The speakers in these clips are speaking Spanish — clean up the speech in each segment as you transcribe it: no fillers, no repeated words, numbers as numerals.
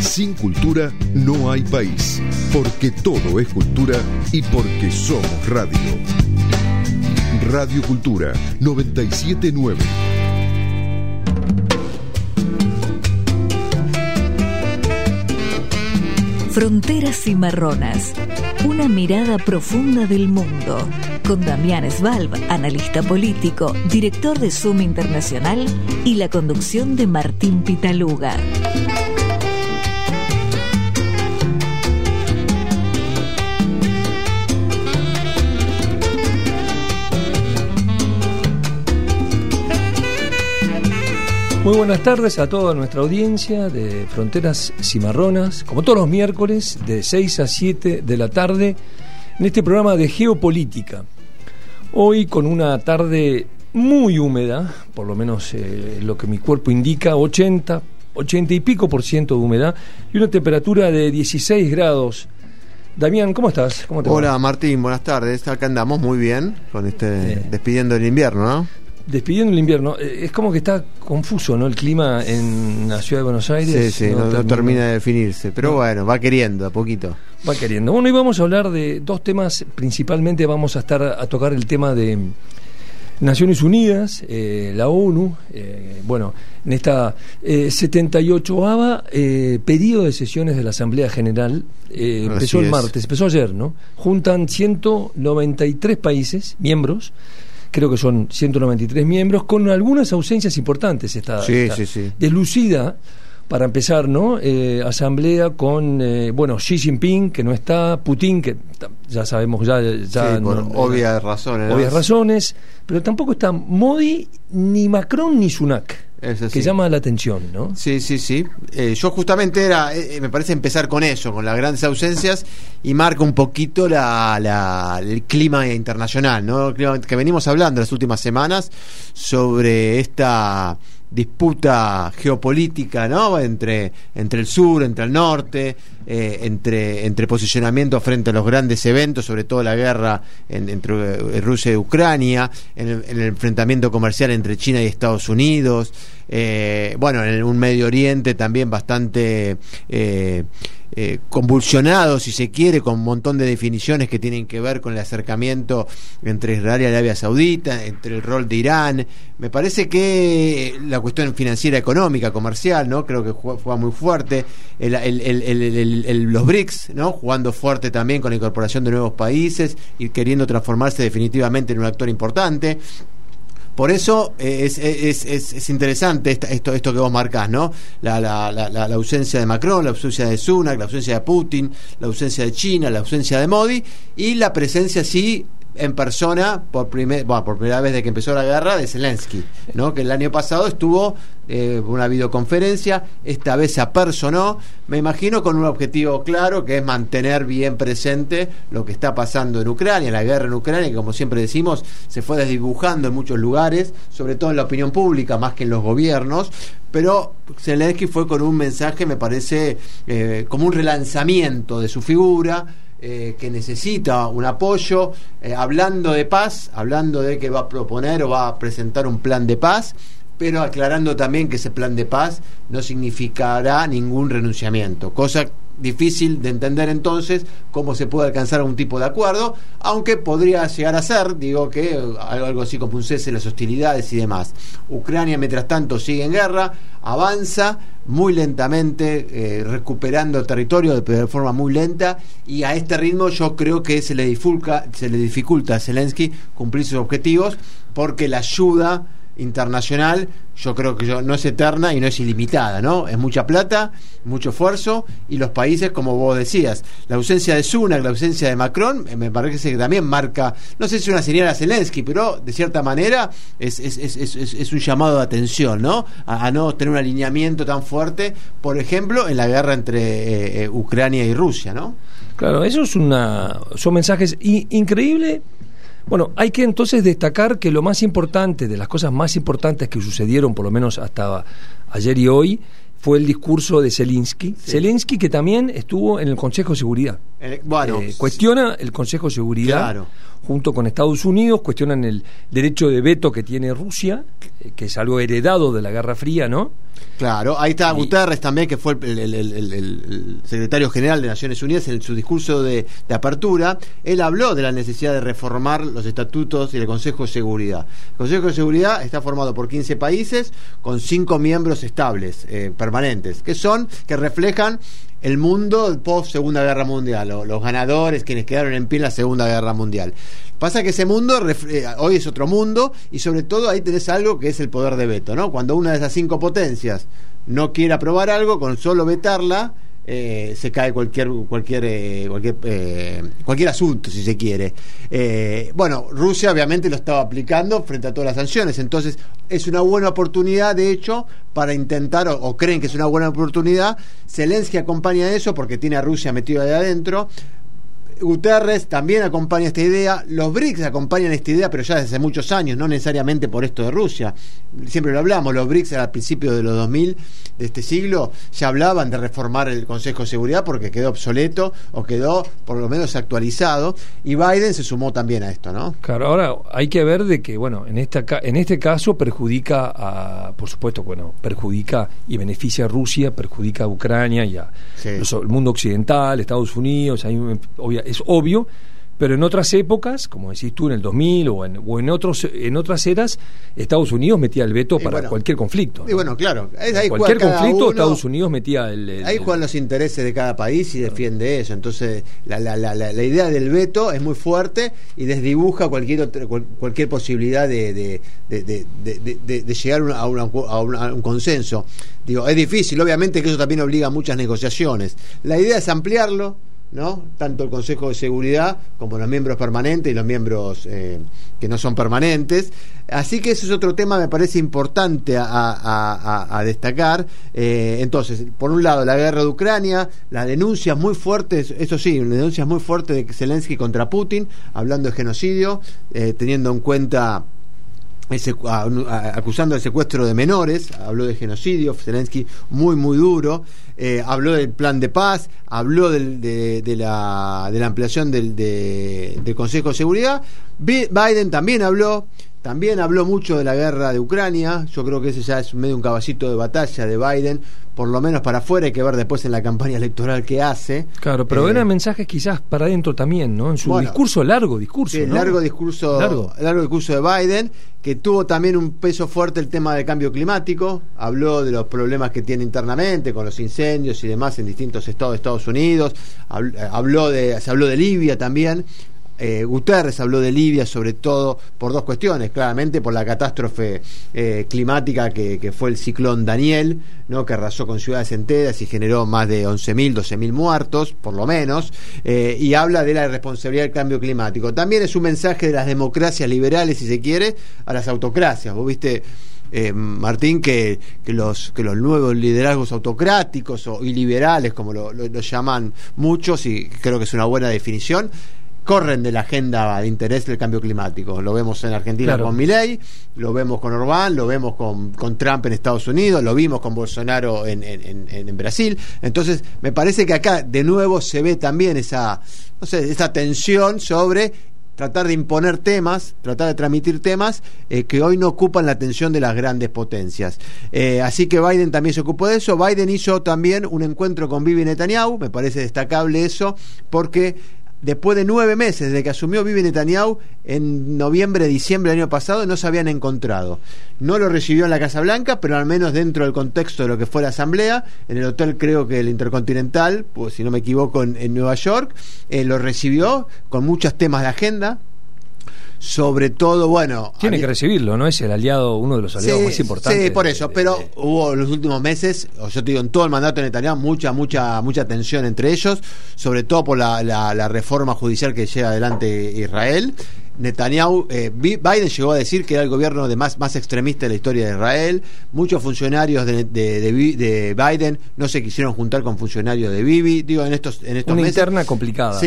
Sin cultura no hay país, porque todo es cultura y porque somos radio. Radio Cultura 97.9. Fronteras Cimarronas, una mirada profunda del mundo, con Damián Svalb, analista político, director de Zoom Internacional, y la conducción de Martín Pitaluga. Muy buenas tardes a toda nuestra audiencia de Fronteras Cimarronas, como todos los miércoles, de 6 a 7 de la tarde, en este programa de geopolítica. Hoy con una tarde muy húmeda, por lo menos lo que mi cuerpo indica, 80 y pico % de humedad, y una temperatura de 16 grados. Damián, ¿cómo estás? ¿Cómo te va? Hola Martín, buenas tardes. Acá andamos muy bien, con despidiendo el invierno, ¿no? Despidiendo el invierno, es como que está confuso, ¿no? El clima en la ciudad de Buenos Aires. Sí, no termina de definirse, pero bueno, va queriendo, a poquito. Va queriendo. Bueno, hoy vamos a hablar de dos temas, principalmente vamos a tocar el tema de Naciones Unidas, la ONU, en esta 78ª periodo de sesiones de la Asamblea General, empezó el martes, empezó ayer, ¿no? Juntan 193 países, miembros. Creo que son 193 miembros, con algunas ausencias importantes. Está deslucida, para empezar, ¿no? Asamblea con, Xi Jinping, que no está, Putin, que ya sabemos, por obvias razones. Obvias razones, pero tampoco está Modi, ni Macron, ni Sunak. Que llama la atención, ¿no? Sí. Yo justamente me parece empezar con eso, con las grandes ausencias, y marca un poquito el clima internacional, ¿no? El clima que venimos hablando las últimas semanas sobre esta disputa geopolítica, ¿no? Entre el sur, entre el norte, entre posicionamiento frente a los grandes eventos, sobre todo la guerra entre Rusia y Ucrania, en el enfrentamiento comercial entre China y Estados Unidos, en un Medio Oriente también bastante convulsionado, si se quiere, con un montón de definiciones que tienen que ver con el acercamiento entre Israel y Arabia Saudita, entre el rol de Irán. Me parece que la cuestión financiera, económica, comercial, ¿no? Creo que juega muy fuerte. Los BRICS, ¿no? Jugando fuerte también con la incorporación de nuevos países y queriendo transformarse definitivamente en un actor importante. Por eso es interesante esto que vos marcás, ¿no? La ausencia de Macron, la ausencia de Sunak, la ausencia de Putin, la ausencia de China, la ausencia de Modi, y la presencia, sí, en persona, por primera vez desde que empezó la guerra, de Zelensky, ¿no? Que el año pasado estuvo una videoconferencia, esta vez se apersonó, me imagino con un objetivo claro, que es mantener bien presente lo que está pasando en Ucrania, la guerra en Ucrania, que, como siempre decimos, se fue desdibujando en muchos lugares, sobre todo en la opinión pública, más que en los gobiernos. Pero Zelensky fue con un mensaje, me parece, como un relanzamiento de su figura, que necesita un apoyo, hablando de paz, hablando de que va a proponer o va a presentar un plan de paz, pero aclarando también que ese plan de paz no significará ningún renunciamiento, cosa difícil de entender entonces cómo se puede alcanzar algún tipo de acuerdo, aunque podría llegar a ser, que algo así como un cese de las hostilidades y demás. Ucrania, mientras tanto, sigue en guerra, avanza muy lentamente, recuperando territorio de forma muy lenta, y a este ritmo yo creo que se le dificulta a Zelensky cumplir sus objetivos, porque la ayuda internacional, yo creo que no es eterna y no es ilimitada, ¿no? Es mucha plata, mucho esfuerzo, y los países, como vos decías, la ausencia de Sunak, la ausencia de Macron, me parece que también marca, no sé si una señal a Zelensky, pero de cierta manera es un llamado de atención, ¿no? A no tener un alineamiento tan fuerte, por ejemplo, en la guerra entre Ucrania y Rusia, ¿no? Claro, eso son mensajes increíbles. Bueno, hay que entonces destacar que lo más importante, de las cosas más importantes que sucedieron, por lo menos hasta ayer y hoy, fue el discurso de Zelensky. Sí. Zelensky, que también estuvo en el Consejo de Seguridad. cuestiona el Consejo de Seguridad, claro, junto con Estados Unidos, cuestionan el derecho de veto que tiene Rusia, que es algo heredado de la Guerra Fría, ¿no? Claro, ahí está Guterres también, que fue el secretario general de Naciones Unidas. En su discurso de apertura, él habló de la necesidad de reformar los estatutos y el Consejo de Seguridad. El Consejo de Seguridad está formado por 15 países con 5 miembros estables, permanentes, que reflejan el mundo post Segunda Guerra Mundial, los ganadores, quienes quedaron en pie en la Segunda Guerra Mundial. Pasa que ese mundo hoy es otro mundo, y sobre todo ahí tenés algo que es el poder de veto, ¿no? Cuando una de esas 5 potencias no quiere aprobar algo, con solo vetarla se cae cualquier asunto, si se quiere. Rusia obviamente lo estaba aplicando frente a todas las sanciones, entonces es una buena oportunidad, de hecho, para intentar, o creen que es una buena oportunidad. Zelensky acompaña eso porque tiene a Rusia metido ahí adentro. Guterres también acompaña esta idea, los BRICS acompañan esta idea, pero ya desde hace muchos años, no necesariamente por esto de Rusia. Siempre lo hablamos, los BRICS al principio de los 2000 de este siglo ya hablaban de reformar el Consejo de Seguridad porque quedó obsoleto, o quedó por lo menos actualizado, y Biden se sumó también a esto, ¿no? Claro, ahora hay que ver de que, en este caso perjudica por supuesto, perjudica y beneficia a Rusia, perjudica a Ucrania y a el mundo occidental, Estados Unidos. Es obvio, pero en otras épocas, como decís tú, en el 2000 o en otras eras, Estados Unidos metía el veto para cualquier conflicto, ¿no? Y claro, ahí cualquier conflicto, Estados Unidos metía ahí juegan los intereses de cada país y defiende eso. Entonces la idea del veto es muy fuerte y desdibuja cualquier posibilidad de llegar a un consenso. Es difícil, obviamente que eso también obliga a muchas negociaciones. La idea es ampliarlo, ¿no? Tanto el Consejo de Seguridad como los miembros permanentes y los miembros que no son permanentes. Así que ese es otro tema, me parece importante a destacar. Entonces, por un lado, la guerra de Ucrania, las denuncias muy fuertes, eso sí, denuncias muy fuertes de Zelensky contra Putin, hablando de genocidio, teniendo en cuenta acusando el secuestro de menores, habló de genocidio, Zelensky muy duro, habló del plan de paz, habló de la ampliación del Consejo de Seguridad. Biden también habló mucho de la guerra de Ucrania. Yo creo que ese ya es medio un caballito de batalla de Biden, por lo menos para afuera. Hay que ver después en la campaña electoral que hace. Claro, pero eran mensajes quizás para adentro también, ¿no? En su largo discurso, sí, ¿no? largo discurso de Biden, que tuvo también un peso fuerte el tema del cambio climático. Habló de los problemas que tiene internamente con los incendios y demás en distintos estados de Estados Unidos. Se habló de Libia también. Guterres habló de Libia sobre todo por 2 cuestiones, claramente por la catástrofe climática que fue el ciclón Daniel, ¿no? Que arrasó con ciudades enteras y generó más de 11.000, 12.000 muertos, por lo menos, y habla de la responsabilidad del cambio climático. También es un mensaje de las democracias liberales, si se quiere, a las autocracias. Vos viste, Martín, que los nuevos liderazgos autocráticos y liberales, como lo llaman muchos, y creo que es una buena definición, corren de la agenda de interés del cambio climático. Lo vemos en Argentina con Milei, lo vemos con Orbán, lo vemos con Trump en Estados Unidos, lo vimos con Bolsonaro en Brasil. Entonces me parece que acá de nuevo se ve también esa tensión sobre tratar de imponer temas, tratar de transmitir temas que hoy no ocupan la atención de las grandes potencias. Así que Biden también se ocupó de eso. Biden hizo también un encuentro con Bibi Netanyahu, me parece destacable eso, porque después de 9 meses desde que asumió Bibi Netanyahu, en noviembre, diciembre del año pasado, no se habían encontrado. No lo recibió en la Casa Blanca, pero al menos dentro del contexto de lo que fue la asamblea, en el hotel, creo que el Intercontinental, pues si no me equivoco, en Nueva York, lo recibió con muchos temas de agenda. Sobre todo, tiene que recibirlo, ¿no? Es el aliado, uno de los aliados más importantes. Sí, por eso, pero hubo en los últimos meses, yo te digo, en todo el mandato de Netanyahu, mucha tensión entre ellos, sobre todo por la reforma judicial que lleva adelante Israel. Netanyahu, Biden llegó a decir que era el gobierno más extremista de la historia de Israel. Muchos funcionarios de Biden no se quisieron juntar con funcionarios de Bibi. Digo, en estos meses. Una interna complicada. Sí,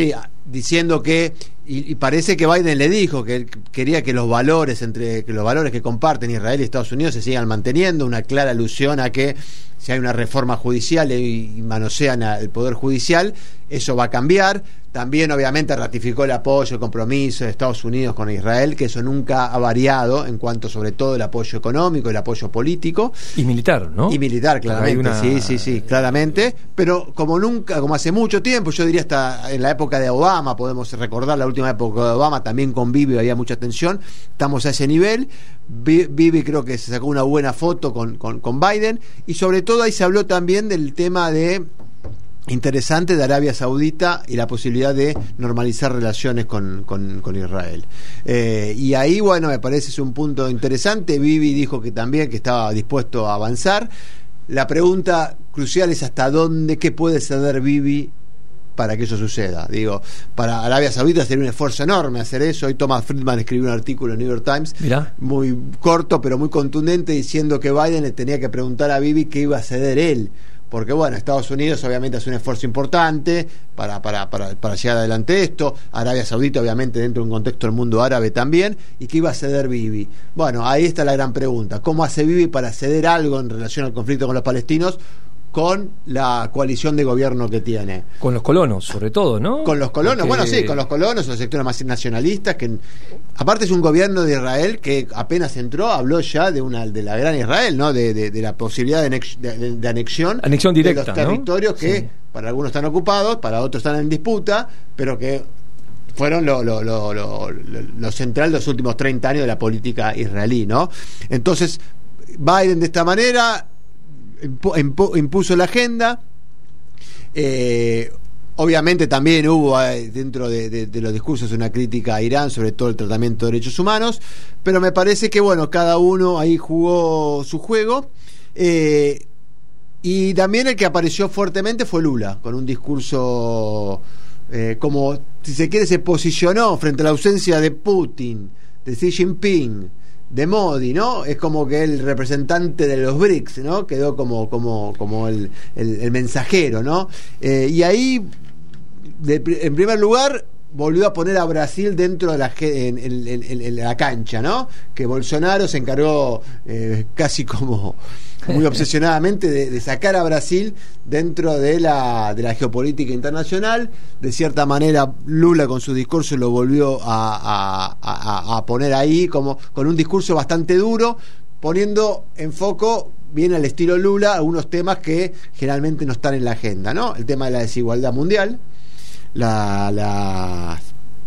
diciendo que, y parece que Biden le dijo que él quería que los valores que comparten Israel y Estados Unidos se sigan manteniendo, una clara alusión a que si hay una reforma judicial y manosean el poder judicial, eso va a cambiar. También obviamente ratificó el apoyo, el compromiso de Estados Unidos con Israel, que eso nunca ha variado en cuanto sobre todo el apoyo económico, el apoyo político. Y militar, ¿no? Y militar, claramente, sí, claramente. Pero como hace mucho tiempo, yo diría hasta en la época de Obama, podemos recordar la última época de Obama, también con Bibi había mucha tensión, estamos a ese nivel. Bibi creo que se sacó una buena foto con Biden, y sobre todo ahí se habló también del tema interesante de Arabia Saudita y la posibilidad de normalizar relaciones con Israel. Y ahí, bueno, me parece es un punto interesante. Bibi dijo que también que estaba dispuesto a avanzar. La pregunta crucial es hasta dónde, qué puede ceder Bibi para que eso suceda. Digo, para Arabia Saudita sería un esfuerzo enorme hacer eso. Hoy Thomas Friedman escribió un artículo en New York Times, muy corto pero muy contundente, diciendo que Biden le tenía que preguntar a Bibi qué iba a ceder él. Porque bueno, Estados Unidos obviamente hace un esfuerzo importante para llevar adelante esto, Arabia Saudita obviamente dentro de un contexto del mundo árabe también, y que iba a ceder Bibi. Bueno, ahí está la gran pregunta, ¿cómo hace Bibi para ceder algo en relación al conflicto con los palestinos con la coalición de gobierno que tiene? Con los colonos, sobre todo, ¿no? Con los colonos, bueno, sí, con los colonos, los sectores más nacionalistas, que aparte es un gobierno de Israel que apenas entró, habló ya de la gran Israel, ¿no? De la posibilidad de anexión directa de los territorios, ¿no? Que para algunos están ocupados, para otros están en disputa, pero que fueron lo central de los últimos 30 años de la política israelí, ¿no? Entonces, Biden de esta manera impuso la agenda. Obviamente también hubo dentro de los discursos una crítica a Irán sobre todo el tratamiento de derechos humanos, pero me parece que bueno, cada uno ahí jugó su juego, y también el que apareció fuertemente fue Lula, con un discurso como, si se quiere, se posicionó frente a la ausencia de Putin, de Xi Jinping, de Modi, ¿no? Es como que el representante de los BRICS, ¿no? Quedó como el mensajero, ¿no? Y ahí, en primer lugar, volvió a poner a Brasil dentro de en la cancha, ¿no? Que Bolsonaro se encargó casi como muy obsesionadamente de sacar a Brasil dentro de la geopolítica internacional. De cierta manera, Lula con su discurso lo volvió a poner ahí como con un discurso bastante duro, poniendo en foco bien al estilo Lula algunos temas que generalmente no están en la agenda, ¿no? El tema de la desigualdad mundial, las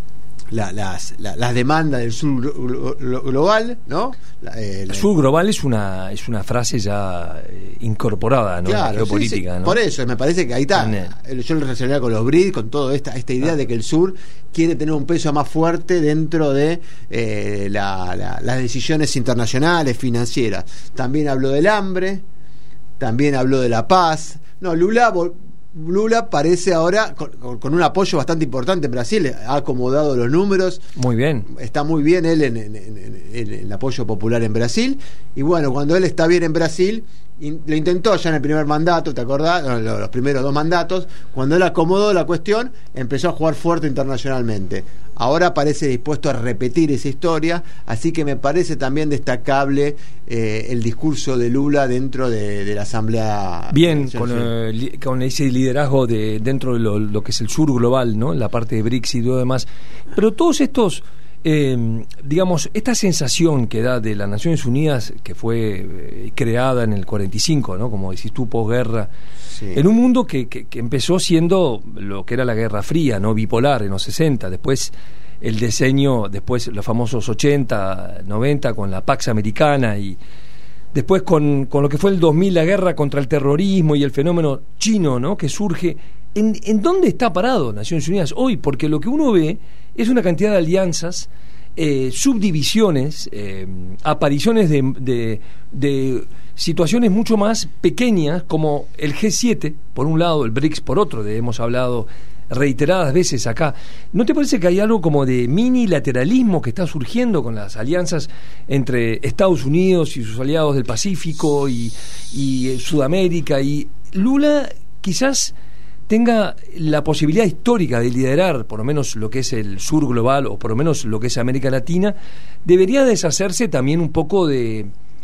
demandas del sur global, ¿no? El sur global es una frase ya incorporada, ¿no? Claro, en la geopolítica, sí. ¿no? Por eso me parece que ahí está. Yo lo relacionaría con los BRICS, con toda esta idea de que el sur quiere tener un peso más fuerte dentro de las decisiones internacionales, financieras. También habló del hambre, también habló de la paz. No, Lula parece ahora con un apoyo bastante importante en Brasil, ha acomodado los números. Muy bien. Está muy bien él en el apoyo popular en Brasil. Y bueno, cuando él está bien en Brasil, lo intentó ya en el primer mandato, ¿te acordás? Los primeros 2 mandatos, cuando él acomodó la cuestión, empezó a jugar fuerte internacionalmente. Ahora parece dispuesto a repetir esa historia, así que me parece también destacable el discurso de Lula dentro de la Asamblea. Bien, con ese liderazgo dentro de lo que es el sur global, ¿no? La parte de BRICS y todo demás. Pero todos estos, digamos, esta sensación que da de las Naciones Unidas, que fue creada en el 45, ¿no? Como decís tú, posguerra, sí, en un mundo que empezó siendo lo que era la Guerra Fría, ¿no? Bipolar en los 60, después el diseño, después los famosos 80, 90 con la Pax Americana, y después con lo que fue el 2000, la guerra contra el terrorismo y el fenómeno chino, ¿no? Que surge. ¿En dónde está parado Naciones Unidas hoy? Porque lo que uno ve es una cantidad de alianzas, subdivisiones, apariciones de situaciones mucho más pequeñas, como el G7 por un lado, el BRICS por otro, hemos hablado reiteradas veces acá. ¿No te parece que hay algo como de minilateralismo que está surgiendo con las alianzas entre Estados Unidos y sus aliados del Pacífico y Sudamérica? Y Lula quizás tenga la posibilidad histórica de liderar por lo menos lo que es el sur global o por lo menos lo que es América Latina, debería deshacerse también un poco de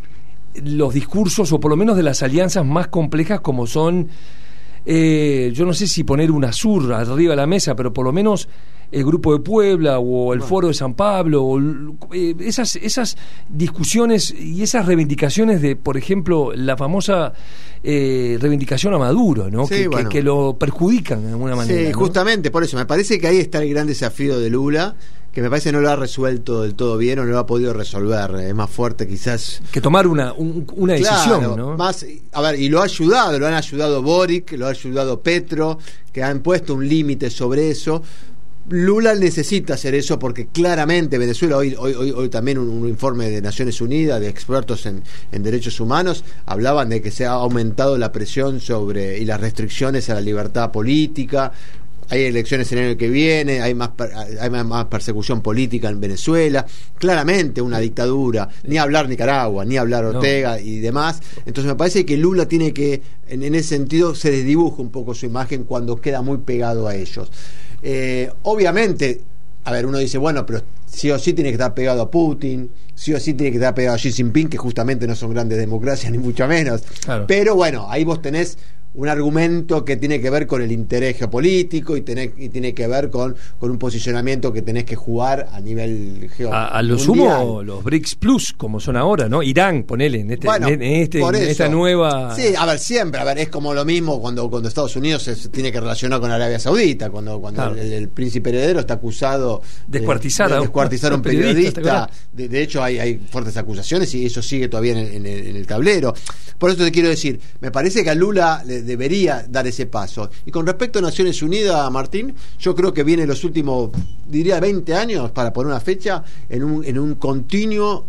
los discursos o por lo menos de las alianzas más complejas como son, yo no sé si poner UNASUR arriba de la mesa, pero por lo menos el Grupo de Puebla o el Foro de San Pablo, o esas discusiones y esas reivindicaciones de, por ejemplo, la famosa reivindicación a Maduro, ¿no? Sí, que lo perjudican de alguna manera. Sí, ¿no? Justamente por eso, me parece que ahí está el gran desafío de Lula, que me parece que no lo ha resuelto del todo bien o no lo ha podido resolver. Es más fuerte quizás que tomar una decisión, claro, ¿no? Más, a ver, y lo han ayudado Boric, lo ha ayudado Petro, que han puesto un límite sobre eso. Lula necesita hacer eso porque claramente Venezuela, hoy también un informe de Naciones Unidas de expertos en derechos humanos hablaban de que se ha aumentado la presión sobre y las restricciones a la libertad política. Hay elecciones el año que viene, hay más persecución política en Venezuela, claramente una dictadura, ni hablar Nicaragua, ni hablar Ortega y demás. Entonces me parece que Lula tiene que, en ese sentido, se desdibuja un poco su imagen cuando queda muy pegado a ellos. Obviamente, a ver, uno dice, bueno, pero sí o sí tiene que estar pegado a Putin, sí o sí tiene que estar pegado a Xi Jinping, que justamente no son grandes democracias, ni mucho menos. Claro. Pero bueno, ahí vos tenés un argumento que tiene que ver con el interés geopolítico y tiene que ver con un posicionamiento que tenés que jugar a nivel geopolítico. A lo sumo los BRICS Plus, como son ahora, ¿no? Irán, ponele, en esta nueva... Sí, a ver, siempre, es como lo mismo cuando Estados Unidos se tiene que relacionar con Arabia Saudita, cuando claro. el príncipe heredero está acusado de descuartizar a un periodista. De hecho, hay fuertes acusaciones y eso sigue todavía en el tablero. Por eso te quiero decir, me parece que a Lula debería dar ese paso. Y con respecto a Naciones Unidas, Martín, yo creo que viene los últimos, diría 20 años, para poner una fecha, en un continuo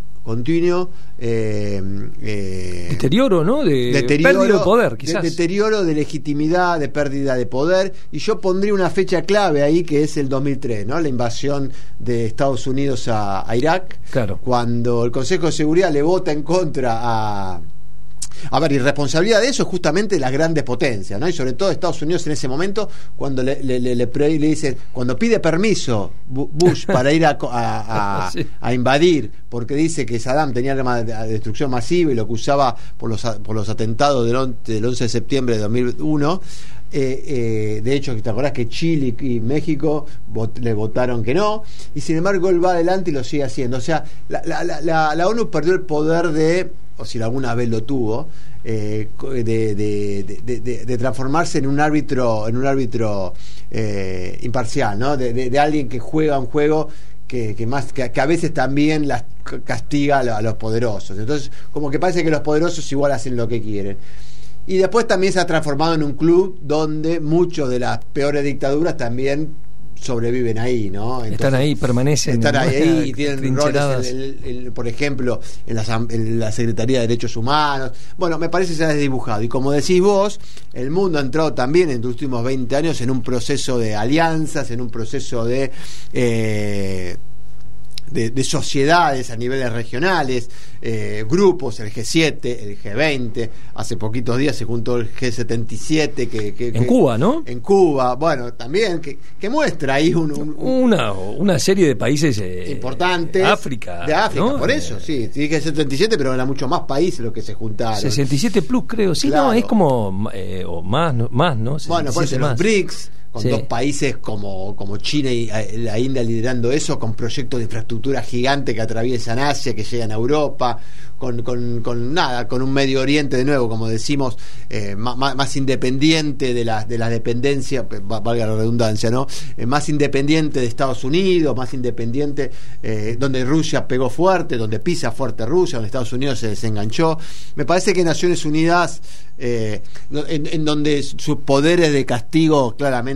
deterioro, ¿no? Pérdida de poder, quizás. Deterioro de legitimidad, de pérdida de poder. Y yo pondría una fecha clave ahí, que es el 2003, ¿no? La invasión de Estados Unidos a Irak. Claro. Cuando el Consejo de Seguridad le vota en contra a ver, y responsabilidad de eso es justamente las grandes potencias, ¿no? Y sobre todo Estados Unidos en ese momento, cuando le dice, cuando pide permiso Bush para ir sí. a invadir, porque dice que Saddam tenía armas de destrucción masiva y lo acusaba por los atentados del 11 de septiembre de 2001. De hecho, ¿te acordás que Chile y México le votaron que no? Y sin embargo él va adelante y lo sigue haciendo. O sea, la ONU perdió el poder o si alguna vez lo tuvo, de transformarse en un árbitro imparcial, ¿no? De alguien que juega un juego que a veces también las castiga a los poderosos. Entonces, como que parece que los poderosos igual hacen lo que quieren. Y después también se ha transformado en un club donde muchos de las peores dictaduras también sobreviven ahí, ¿no? Entonces, están ahí, permanecen. Están ahí y tienen roles, por ejemplo, en la Secretaría de Derechos Humanos. Bueno, me parece que se ha desdibujado. Y como decís vos, el mundo ha entrado también en los últimos 20 años en un proceso de alianzas, en un proceso de sociedades a niveles regionales, grupos, el G7, el G20, hace poquitos días se juntó el G77 en Cuba, ¿no? En Cuba, bueno, también que muestra ahí una serie de países importantes de África, ¿no? Por eso, sí, dije 77, pero eran muchos más países los que se juntaron. 67 plus, creo, sí, claro. No, es como o más, ¿no? Bueno, por eso los BRICS, con dos países como China y la India liderando eso, con proyectos de infraestructura gigantes que atraviesan Asia, que llegan a Europa, con un Medio Oriente, de nuevo, como decimos, más independiente de las dependencias, valga la redundancia, ¿no? Más independiente de Estados Unidos, más independiente, donde Rusia pegó fuerte, donde pisa fuerte Rusia, donde Estados Unidos se desenganchó. Me parece que Naciones Unidas, en donde sus poderes de castigo claramente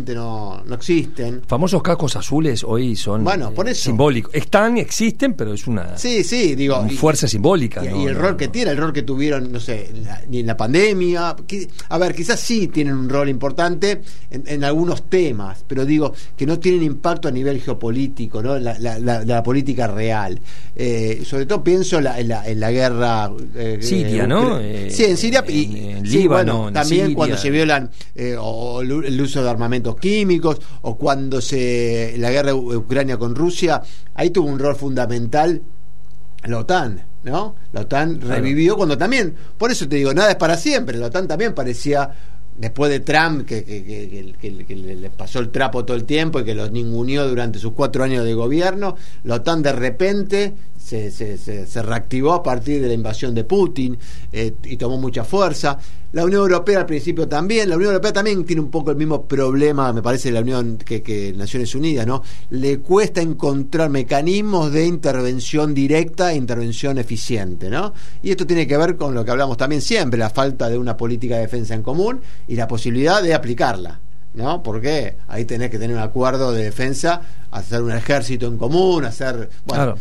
prácticamente no existen. Famosos cascos azules hoy son Por eso. simbólicos. Existen, pero es una fuerza simbólica. Y el rol que tiene, el rol que tuvieron, no sé, ni en la pandemia. Quizás sí tienen un rol importante en algunos temas, pero digo que no tienen impacto a nivel geopolítico, ¿no? La política real. Sobre todo pienso en la guerra Siria, ¿no? Sí, en Siria en Líbano, en también Siria. Cuando se violan o el uso de armamentos químicos, o cuando la guerra de Ucrania con Rusia, ahí tuvo un rol fundamental la OTAN, ¿no? La OTAN revivió cuando también, por eso te digo, nada es para siempre. La OTAN también parecía, después de Trump, que le pasó el trapo todo el tiempo y que los ninguneó durante sus 4 años de gobierno, la OTAN de repente se reactivó a partir de la invasión de Putin y tomó mucha fuerza. La Unión Europea al principio también. La Unión Europea también tiene un poco el mismo problema, me parece, la Unión que Naciones Unidas, ¿no? Le cuesta encontrar mecanismos de intervención directa e intervención eficiente, ¿no? Y esto tiene que ver con lo que hablamos también siempre, la falta de una política de defensa en común y la posibilidad de aplicarla, ¿no? Porque ahí tenés que tener un acuerdo de defensa, hacer un ejército en común, claro.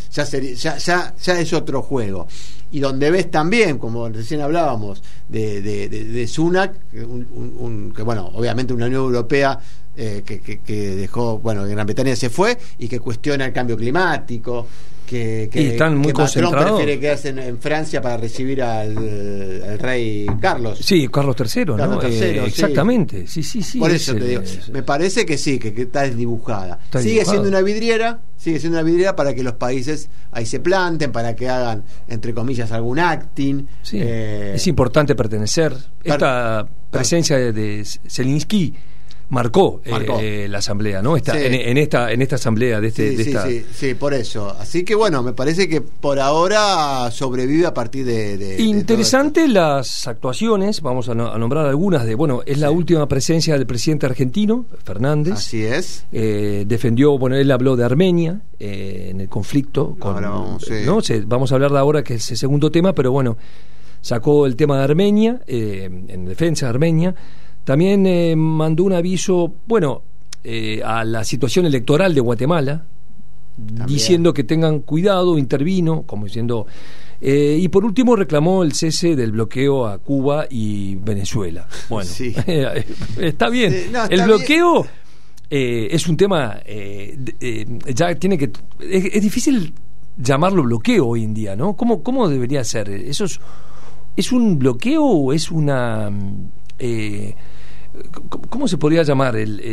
ya es otro juego. Y donde ves también, como recién hablábamos de Sunak, que obviamente una Unión Europea que dejó, que Gran Bretaña se fue y que cuestiona el cambio climático, que están muy Macron concentrados. prefiere quedarse en Francia para recibir al rey Carlos. Sí, Carlos III, ¿no? Carlos III, exactamente. Sí. Por eso te digo, me parece que sí, que está desdibujada. Sigue siendo una vidriera para que los países ahí se planten, para que hagan, entre comillas, algún acting. Sí. Es importante pertenecer. Esta presencia de Zelensky marcó. La asamblea, ¿no? En esta asamblea Sí, por eso. Así que me parece que por ahora sobrevive a partir de interesante las actuaciones. Vamos a nombrar algunas es la última presencia del presidente argentino Fernández. Así es. Defendió, él habló de Armenia en el conflicto vamos a hablar de ahora, que es el segundo tema, pero sacó el tema de Armenia en defensa de Armenia. También mandó un aviso, a la situación electoral de Guatemala, diciendo que tengan cuidado, intervino, como diciendo... y por último reclamó el cese del bloqueo a Cuba y Venezuela. Sí. Está bien. El bloqueo es un tema... ya tiene que... Es difícil llamarlo bloqueo hoy en día, ¿no? ¿Cómo debería ser? ¿Eso es un bloqueo o es una... ¿cómo se podría llamar?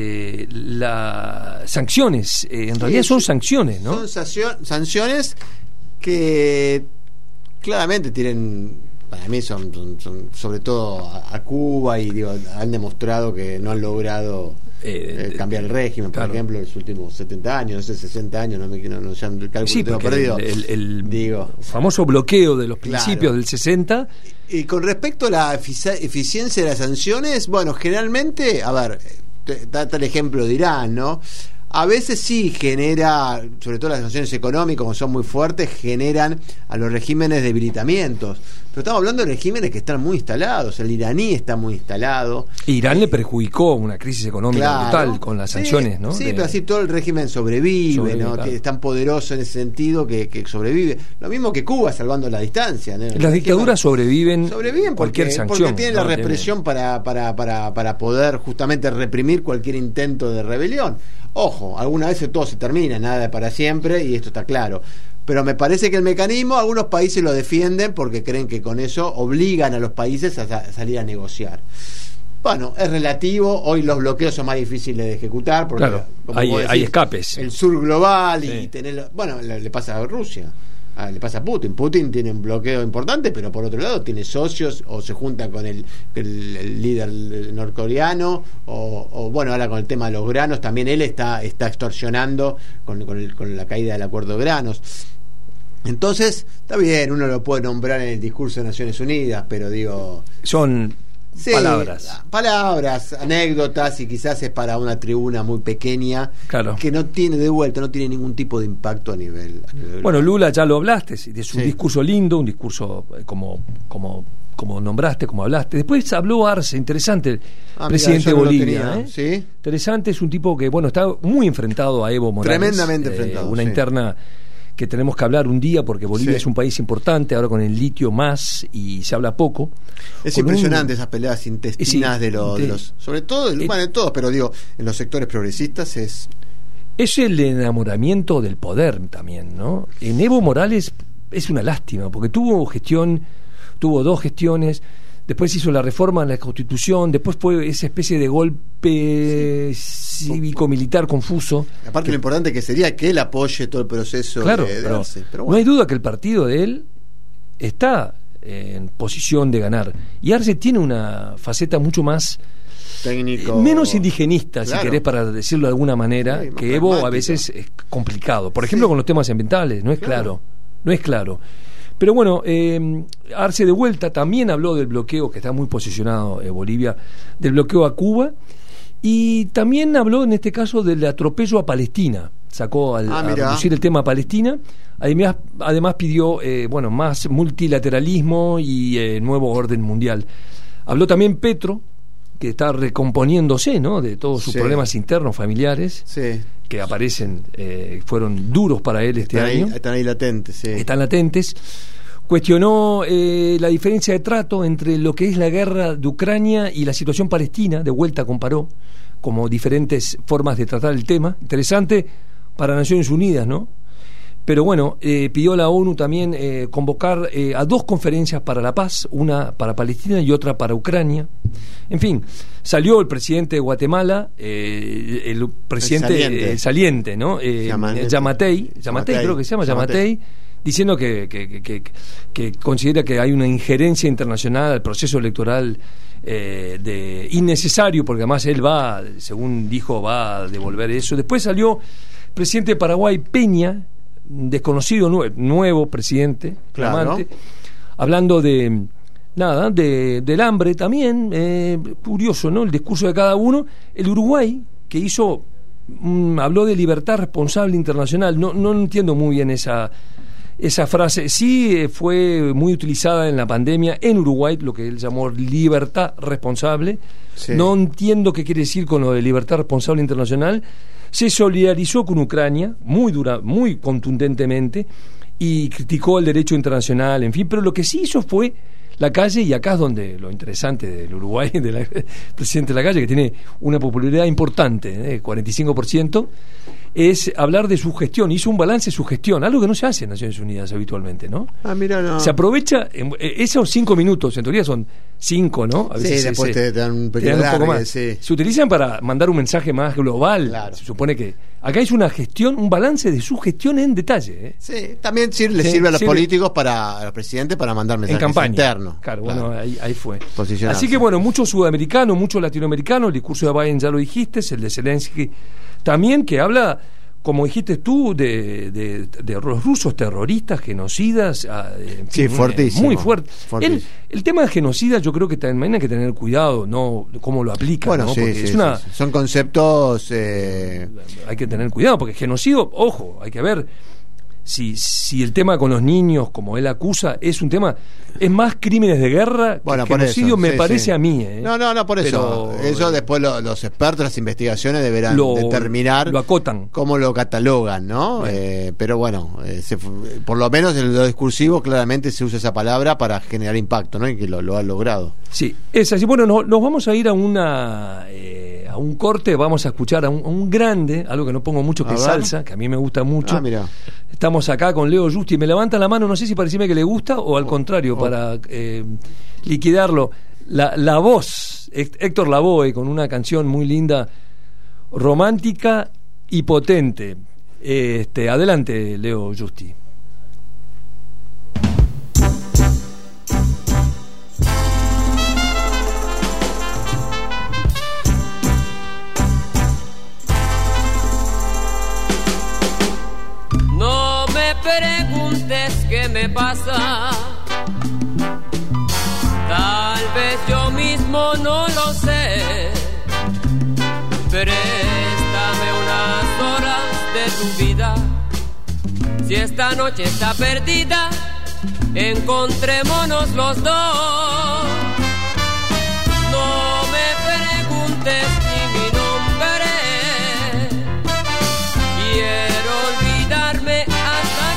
Las sanciones, en realidad son sanciones, ¿no? Son sanciones que claramente tienen, para mí son sobre todo a Cuba, y han demostrado que no han logrado cambiar el régimen, por ejemplo, en los últimos 70 años, no sé, 60 años, no ya el cálculo tengo perdido. El famoso bloqueo de los principios del 60. Y con respecto a la eficiencia de las sanciones, generalmente, date el ejemplo de Irán, ¿no? A veces sí genera, sobre todo las sanciones económicas, como son muy fuertes, generan a los regímenes debilitamientos. Pero estamos hablando de regímenes que están muy instalados. El iraní está muy instalado. Irán le perjudicó una crisis económica brutal con las sanciones, ¿no? Sí, pero así todo el régimen sobrevive, ¿no? Claro. Es tan poderoso en ese sentido que sobrevive. Lo mismo que Cuba, salvando la distancia, ¿no? Las dictaduras sobreviven cualquier sanción. Porque tienen la represión para poder justamente reprimir cualquier intento de rebelión. Ojo, algunas veces todo se termina, nada para siempre, y esto está claro. Pero me parece que el mecanismo, algunos países lo defienden porque creen que con eso obligan a los países a salir a negociar. Es relativo. Hoy los bloqueos son más difíciles de ejecutar porque hay escapes. El sur global y tener... le pasa a Rusia. Le pasa a Putin. Putin tiene un bloqueo importante, pero por otro lado tiene socios, o se junta con el líder norcoreano, o ahora con el tema de los granos, también él está extorsionando con la caída del acuerdo de granos. Entonces, está bien, uno lo puede nombrar en el discurso de Naciones Unidas, pero son palabras, anécdotas, y quizás es para una tribuna muy pequeña, que no tiene ningún tipo de impacto a nivel Lula, ya lo hablaste, es un discurso lindo, un discurso como como nombraste, como hablaste. Después habló Arce, interesante, presidente de Bolivia. ¿Sí? Interesante, es un tipo que, bueno, está muy enfrentado a Evo Morales. Tremendamente enfrentado. Una interna que tenemos que hablar un día, porque Bolivia es un país importante, ahora con el litio más, y se habla poco. Es impresionante esas peleas intestinas de los, sobre todo, bueno, en todos, pero digo, en los sectores progresistas es el enamoramiento del poder también, ¿no? En Evo Morales es una lástima, porque tuvo dos gestiones, después hizo la reforma en la Constitución, después fue esa especie de golpe cívico-militar confuso. Aparte, lo importante que sería que él apoye todo el proceso de Arce. Pero bueno. No hay duda que el partido de él está en posición de ganar. Y Arce tiene una faceta mucho más técnico, menos indigenista, claro, si querés, para decirlo de alguna manera, sí, que Evo a veces es complicado. Por ejemplo, con los temas ambientales, no es claro. Pero bueno, Arce de vuelta también habló del bloqueo, que está muy posicionado Bolivia, del bloqueo a Cuba, y también habló en este caso del atropello a Palestina. Sacó a reducir el tema a Palestina. Además pidió más multilateralismo y nuevo orden mundial. Habló también Petro, que está recomponiéndose, ¿no?, de todos sus problemas internos familiares, que aparecen, fueron duros para él este año. Están ahí latentes, Están latentes. Cuestionó la diferencia de trato entre lo que es la guerra de Ucrania y la situación palestina. De vuelta comparó como diferentes formas de tratar el tema. Interesante para Naciones Unidas, ¿no? Pero bueno, pidió a la ONU también convocar a 2 conferencias para la paz, una para Palestina y otra para Ucrania. En fin, salió el presidente de Guatemala, el presidente saliente, ¿no? Yamatei, creo que se llama Yamatei, diciendo que considera que hay una injerencia internacional al proceso electoral innecesario, porque además él según dijo, va a devolver eso. Después salió el presidente de Paraguay, Peña, desconocido nuevo presidente, flamante, hablando del hambre también, curioso, ¿no?, el discurso de cada uno. El Uruguay, que habló de libertad responsable internacional. No entiendo muy bien esa frase. Sí, fue muy utilizada en la pandemia en Uruguay, lo que él llamó libertad responsable. No entiendo qué quiere decir con lo de libertad responsable internacional. Se solidarizó con Ucrania muy contundentemente, y criticó el derecho internacional, en fin, pero lo que sí hizo fue la calle, y acá es donde lo interesante del Uruguay, del presidente de la calle, que tiene una popularidad importante, 45%, es hablar de su gestión. Hizo un balance de su gestión, algo que no se hace en Naciones Unidas habitualmente, ¿no? Mira, no. Se aprovecha, esos 5 minutos, en teoría son 5, ¿no? A veces después te dan un pequeño poco más. Se utilizan para mandar un mensaje más global. Claro. Se supone que acá es una gestión, un balance de su gestión en detalle. Sí, también le sirve a los políticos, a los presidentes, para mandar mensajes en campaña internos. Claro, bueno, ahí fue. Posicionarse. Así que bueno, muchos sudamericanos, muchos latinoamericanos. El discurso de Biden ya lo dijiste, el de Zelensky también, que habla, como dijiste tú, de los rusos terroristas, genocidas. Fuertísimo. Muy fuerte. El tema de genocida, yo creo que también hay que tener cuidado, ¿no?, cómo lo aplican. Bueno, ¿no? Son conceptos. Hay que tener cuidado, porque genocidio, ojo, hay que ver si el tema con los niños, como él acusa, es un tema, es más crímenes de guerra que genocidio, eso, me parece a mí. No, por eso. Eso después los expertos, las investigaciones deberán determinar. Lo acotan. Cómo lo catalogan, ¿no? Pero bueno, por lo menos en lo discursivo claramente se usa esa palabra para generar impacto, ¿no? Y que lo ha logrado. Sí, es así. Bueno, nos vamos a ir a un corte, vamos a escuchar a un grande, algo que no pongo mucho, que es salsa, que a mí me gusta mucho. Mira. Estamos acá con Leo Justi, me levanta la mano, no sé si parecime que le gusta o al contrario, para liquidarlo. La voz, Héctor Lavoe, con una canción muy linda, romántica y potente. Adelante, Leo Justi. Preguntes qué me pasa, tal vez yo mismo no lo sé. Préstame unas horas de tu vida, si esta noche está perdida, encontrémonos los dos. No me preguntes ni mi nombre, quiero olvidarme hasta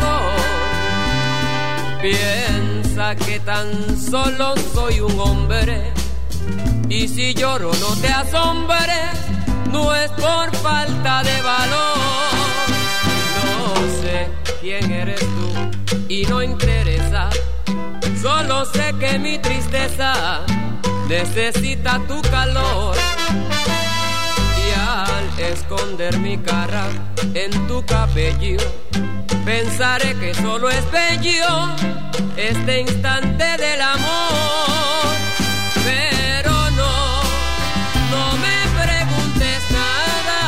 quién soy. Piensa que tan solo soy un hombre, y si lloro no te asombres, no es por falta de valor. No sé quién eres tú y no interesa, solo sé que mi tristeza necesita tu calor. Y al esconder mi cara en tu cabello, pensaré que solo es bello este instante del amor. Pero no me preguntes nada,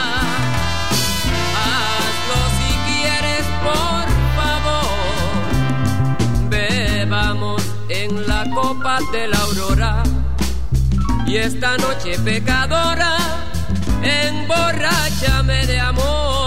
hazlo si quieres, por favor. Bebamos en la copa de la aurora, y esta noche pecadora, emborráchame de amor.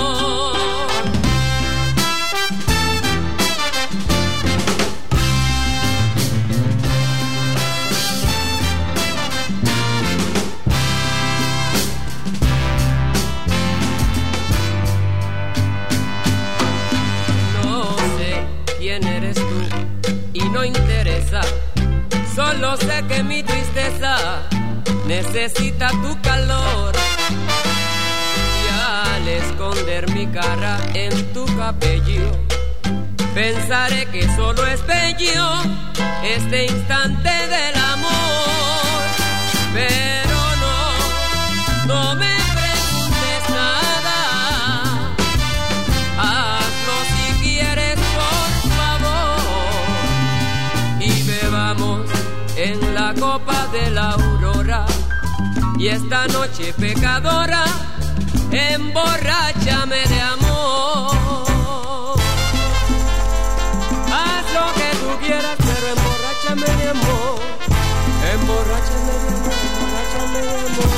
No interesa, solo sé que mi tristeza necesita tu calor. Y al esconder mi cara en tu cabello, pensaré que solo es bello este instante del amor. Pero no me preguntes nada, hazlo si quieres, por favor. Y bebamos en la copa de la aurora, y esta noche pecadora, emborráchame de amor. Haz lo que tú quieras, pero emborráchame de amor. Emborráchame de amor, emborráchame de amor.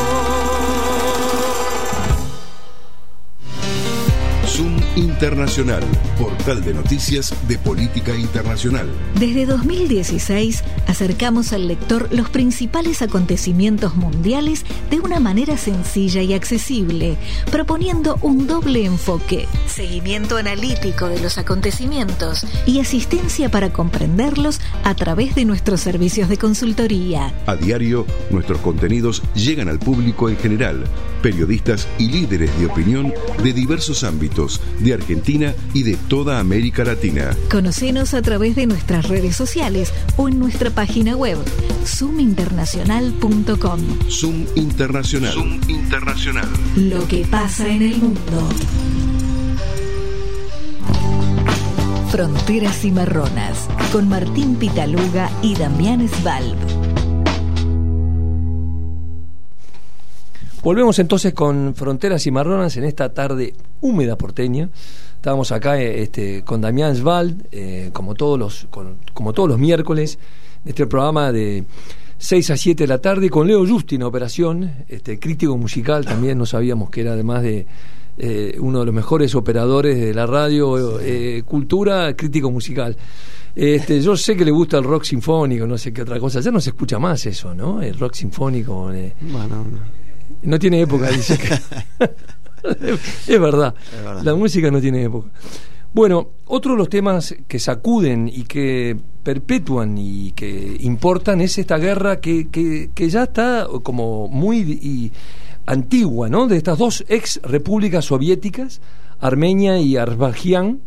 Zoom Internacional, portal de noticias de política internacional. Desde 2016 acercamos al lector los principales acontecimientos mundiales de una manera sencilla y accesible, proponiendo un doble enfoque: seguimiento analítico de los acontecimientos y asistencia para comprenderlos a través de nuestros servicios de consultoría. A diario, nuestros contenidos llegan al público en general, periodistas y líderes de opinión de diversos ámbitos, de Argentina y de toda América Latina. Conocenos a través de nuestras redes sociales o en nuestra página web, zoominternacional.com. Zoom Internacional. Zoom Internacional. Lo que pasa en el mundo. Fronteras Cimarronas, con Martín Pitaluga y Damián Svalb. Volvemos entonces con Fronteras Cimarronas en esta tarde húmeda porteña. Estábamos acá con Damián Svalb, como todos los miércoles, este programa de 6 a 7 de la tarde, con Leo Justi en operación, crítico musical también. No sabíamos que era, además de uno de los mejores operadores de la radio, cultura, crítico musical. Yo sé que le gusta el rock sinfónico, no sé qué otra cosa. Ya no se escucha más eso, ¿no? El rock sinfónico. Bueno, no tiene época, dice que. Es verdad, la música no tiene época. Bueno, otro de los temas que sacuden y que perpetúan y que importan es esta guerra que ya está como muy antigua, ¿no? De estas dos ex repúblicas soviéticas, Armenia y Azerbaiyán,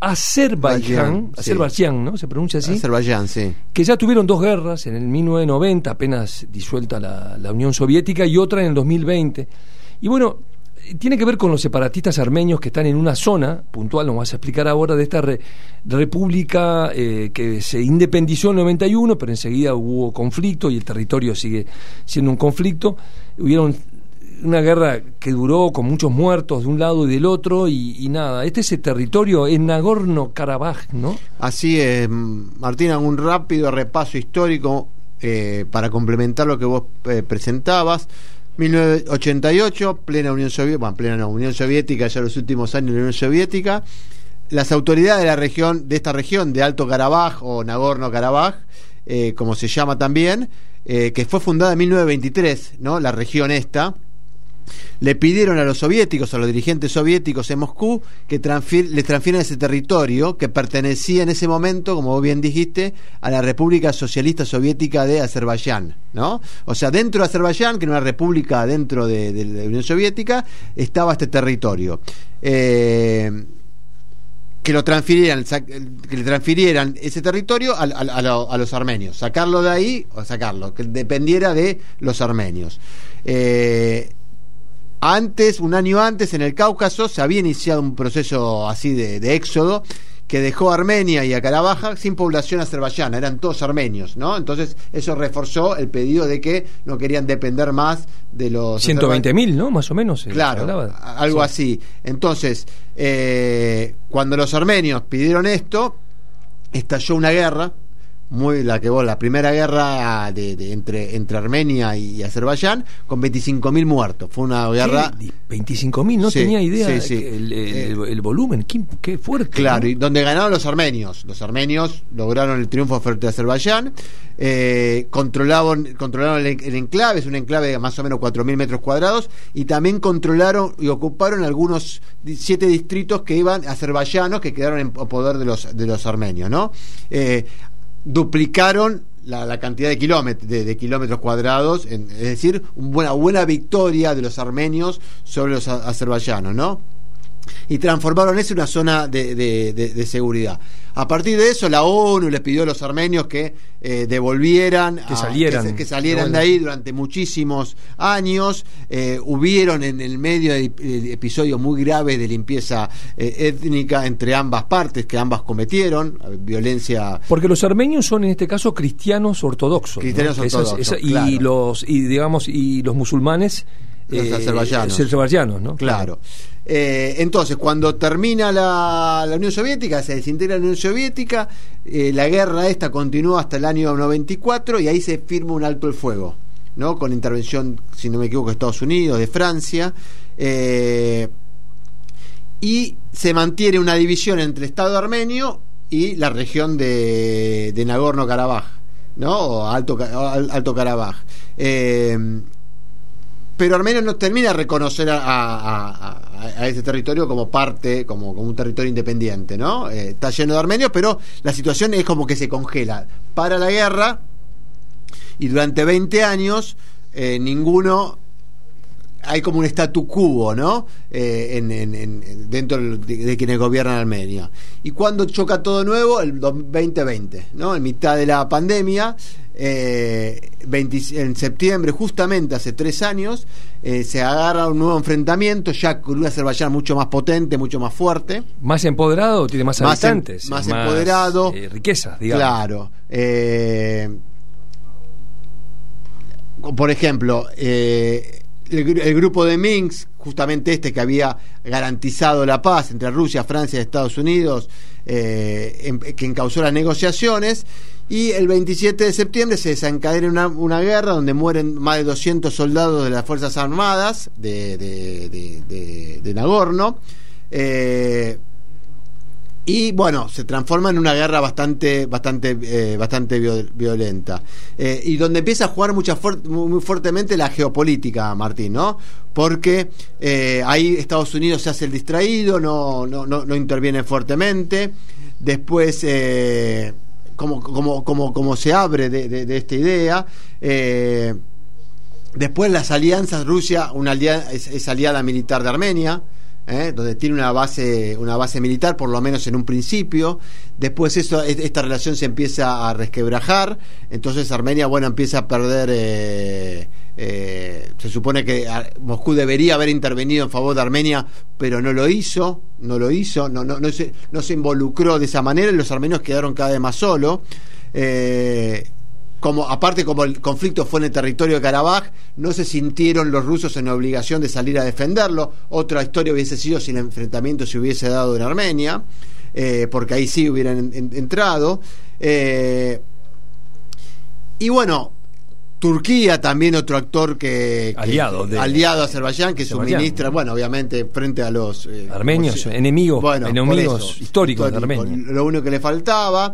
¿no? Se pronuncia así. Azerbaiyán, sí. Que ya tuvieron dos guerras, en el 1990, apenas disuelta la Unión Soviética, y otra en el 2020. Y bueno, tiene que ver con los separatistas armenios que están en una zona puntual, nos vas a explicar ahora, de esta república que se independizó en el 91, pero enseguida hubo conflicto y el territorio sigue siendo un conflicto. Hubieron una guerra que duró con muchos muertos de un lado y del otro, y nada, ese territorio es Nagorno-Karabaj, ¿no? Así es, Martín, un rápido repaso histórico para complementar lo que vos presentabas. 1988, Unión Soviética, ya los últimos años de la Unión Soviética, las autoridades de esta región de Alto Karabaj o Nagorno-Karabaj, como se llama también, que fue fundada en 1923, ¿no? La región esta, le pidieron a los soviéticos, a los dirigentes soviéticos en Moscú, que les transfieran ese territorio que pertenecía en ese momento, como vos bien dijiste, a la República Socialista Soviética de Azerbaiyán, ¿no? O sea, dentro de Azerbaiyán, que era una república dentro de la Unión Soviética, estaba este territorio. Que le transfirieran ese territorio a los armenios, sacarlo de ahí, o sacarlo, que dependiera de los armenios. Un año antes, en el Cáucaso, se había iniciado un proceso así de éxodo que dejó a Armenia y a Karabaj sin población azerbaiyana, eran todos armenios, ¿no? Entonces eso reforzó el pedido de que no querían depender más de los 120.000, ¿no? Más o menos. Claro, algo así. Entonces, cuando los armenios pidieron esto, estalló una guerra, la primera guerra entre Armenia y Azerbaiyán, con 25.000 muertos. Fue una guerra... 25.000, no tenía idea. Sí. El volumen, qué fuerte. Claro, ¿no? Y donde ganaron los armenios. Los armenios lograron el triunfo frente a Azerbaiyán. Controlaron el enclave, es un enclave de más o menos 4.000 metros cuadrados, y también controlaron y ocuparon algunos 7 distritos que iban azerbaiyanos, que quedaron en poder de los armenios, ¿no? Duplicaron la cantidad de kilómetros cuadrados, es decir, una buena victoria de los armenios sobre los azerbaiyanos, ¿no? Y transformaron eso en una zona de seguridad. A partir de eso, la ONU les pidió a los armenios que devolvieran, que salieran de ahí durante muchísimos años. Hubieron en el medio de episodios muy graves de limpieza étnica entre ambas partes, que ambas cometieron violencia. Porque los armenios son en este caso cristianos ortodoxos. Cristianos, ¿no? Ortodoxos, claro. Y los musulmanes. Los azerbaiyanos, ¿no? Claro. Entonces, cuando termina la Unión Soviética, se desintegra la Unión Soviética, la guerra esta continuó hasta el año 94, y ahí se firma un alto el fuego, ¿no? Con intervención, si no me equivoco, de Estados Unidos, de Francia, y se mantiene una división entre el Estado armenio y la región de Nagorno-Karabaj, ¿no? O Alto Karabaj. Pero Armenia no termina de reconocer a ese territorio como parte, como un territorio independiente, ¿no? Está lleno de armenios, pero la situación es como que se congela. Para la guerra, y durante 20 años, hay como un statu quo, ¿no? Dentro de quienes gobiernan Armenia. Y cuando choca todo de nuevo, el 2020, ¿no? En mitad de la pandemia, en septiembre, justamente hace 3 años, se agarra un nuevo enfrentamiento, ya con un Azerbaiyán mucho más potente, mucho más fuerte. Más empoderado, tiene más habitantes. Más empoderado. Riqueza, digamos. Claro. Por ejemplo, el grupo de Minsk, justamente que había garantizado la paz entre Rusia, Francia y Estados Unidos, que encauzó las negociaciones, y el 27 de septiembre se desencadena una guerra donde mueren más de 200 soldados de las Fuerzas Armadas de Nagorno, y bueno, se transforma en una guerra bastante violenta, y donde empieza a jugar muy fuertemente la geopolítica, Martín, ¿no? Porque ahí Estados Unidos se hace el distraído, no interviene fuertemente. Después, como se abre de esta idea, después las alianzas. Rusia es aliada militar de Armenia, donde tiene una base militar, por lo menos en un principio. Después esta relación se empieza a resquebrajar, entonces Armenia, empieza a perder. Se supone que Moscú debería haber intervenido en favor de Armenia, pero no lo hizo, no se involucró de esa manera, y los armenios quedaron cada vez más solos. Como el conflicto fue en el territorio de Karabaj, no se sintieron los rusos en obligación de salir a defenderlo. Otra historia hubiese sido si el enfrentamiento se hubiese dado en Armenia, porque ahí sí hubieran entrado. Y bueno, Turquía también, otro actor aliado a Azerbaiyán, que suministra, bueno, obviamente frente a los armenios, enemigos históricos de Armenia. Lo único que le faltaba.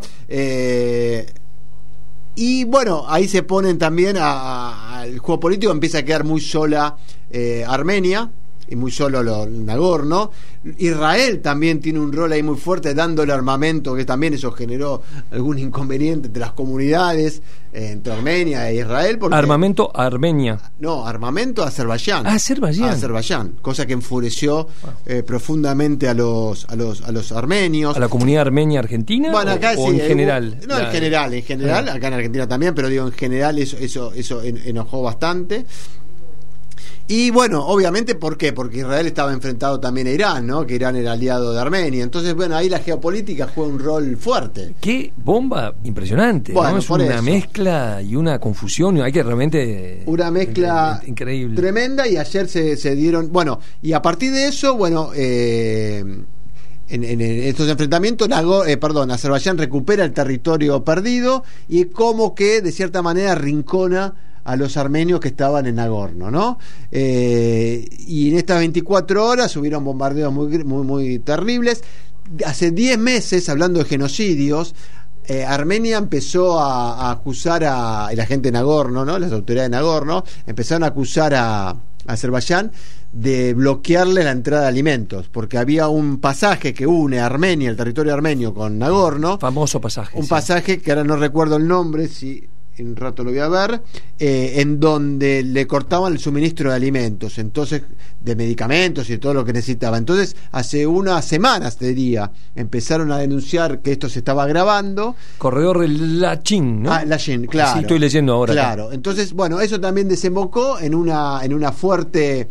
Y bueno, ahí se ponen también al juego político, empieza a quedar muy sola Armenia y muy solo Nagorno. Israel también tiene un rol ahí muy fuerte, dándole armamento, que también eso generó algún inconveniente entre las comunidades, entre Armenia e Israel. Armamento a Armenia. No, armamento a Azerbaiyán. Azerbaiyán, cosa que enfureció profundamente a los armenios. ¿A la comunidad armenia argentina? Bueno, acá o en general. No, en general, acá en Argentina también, pero digo, en general eso enojó bastante. Y bueno, obviamente, ¿por qué? Porque Israel estaba enfrentado también a Irán, ¿no? Que Irán era aliado de Armenia. Entonces, bueno, ahí la geopolítica juega un rol fuerte. Qué bomba impresionante, bueno, ¿no? Es una mezcla y una confusión. Hay que realmente... Una mezcla increíble, tremenda, y ayer se dieron... Bueno, y a partir de eso, bueno... en estos enfrentamientos, Azerbaiyán recupera el territorio perdido y como que, de cierta manera, arrincona a los armenios que estaban en Nagorno, ¿no? Y en estas 24 horas hubieron bombardeos muy terribles. Hace 10 meses, hablando de genocidios, Armenia empezó a acusar a la gente de Nagorno, ¿no? Las autoridades de Nagorno empezaron a acusar a Azerbaiyán de bloquearle la entrada de alimentos, porque había un pasaje que une Armenia, el territorio armenio, con Nagorno. Famoso pasaje. Un pasaje que ahora no recuerdo el nombre, si en un rato lo voy a ver, en donde le cortaban el suministro de alimentos, entonces, de medicamentos y de todo lo que necesitaba. Entonces, hace unas semanas, te diría, empezaron a denunciar que esto se estaba agravando. Corredor Lachin, ¿no? Lachin, claro. Sí, estoy leyendo ahora. Claro. Acá. Entonces, bueno, eso también desembocó en una fuerte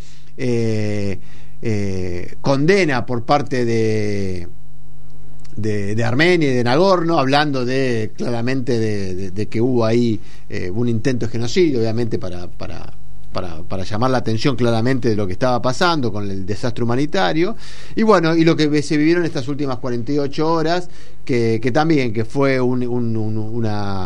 condena por parte de Armenia y de Nagorno, hablando claramente de que hubo ahí un intento de genocidio, obviamente para llamar la atención claramente de lo que estaba pasando con el desastre humanitario. Y bueno, y lo que se vivieron estas últimas 48 horas, que también que fue un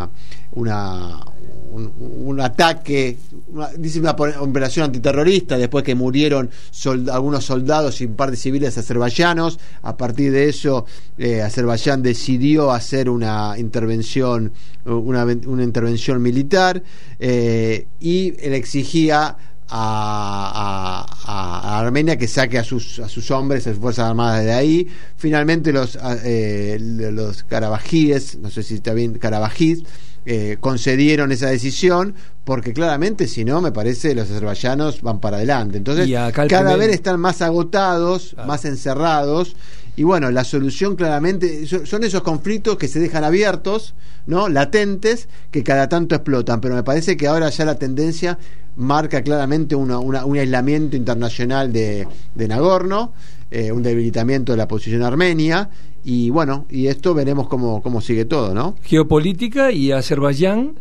ataque, dice una operación antiterrorista, después que murieron algunos soldados y un par de civiles azerbaiyanos. A partir de eso, Azerbaiyán decidió hacer una intervención militar, y le exigía a Armenia que saque a sus hombres, a sus fuerzas armadas de ahí. Finalmente los karabajíes, no sé si está bien, karabajíes, concedieron esa decisión, porque claramente, si no, me parece, los azerbaiyanos van para adelante. Entonces, cada vez están más agotados, más encerrados. Y bueno, la solución claramente son esos conflictos que se dejan abiertos, ¿no? Latentes, que cada tanto explotan. Pero me parece que ahora ya la tendencia marca claramente un aislamiento internacional de Nagorno, un debilitamiento de la posición armenia. Y bueno, y esto veremos cómo sigue todo, ¿no? Geopolítica. Y Azerbaiyán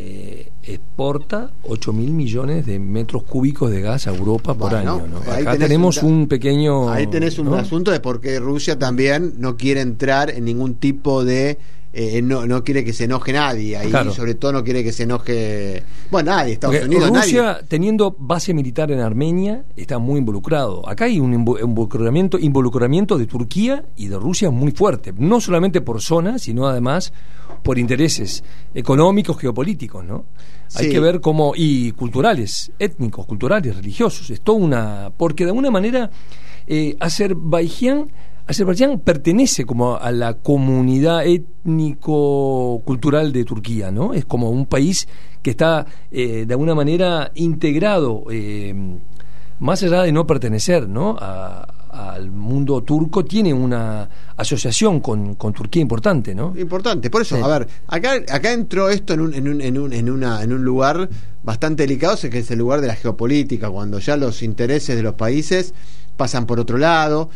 exporta 8.000 millones de metros cúbicos de gas a Europa por año, ¿no? Acá tenemos un pequeño... Ahí tenés un asunto de por qué Rusia también no quiere entrar en ningún tipo de... no quiere que se enoje nadie ahí, claro. Sobre todo no quiere que se enoje, bueno, nadie, Estados Unidos, Rusia, nadie. Teniendo base militar en Armenia, está muy involucrado. Acá hay un involucramiento de Turquía y de Rusia muy fuerte, no solamente por zona, sino además por intereses económicos, geopolíticos, ¿no? Sí. Hay que ver cómo, y culturales, étnicos, culturales, religiosos, es toda porque de alguna manera Azerbaiyán pertenece como a la comunidad étnico-cultural de Turquía, ¿no? Es como un país que está de alguna manera integrado, más allá de no pertenecer, ¿no?, al mundo turco, tiene una asociación con Turquía importante, ¿no? Importante, por eso, sí. A ver, acá entró esto en un lugar bastante delicado, que es el lugar de la geopolítica, cuando ya los intereses de los países pasan por otro lado,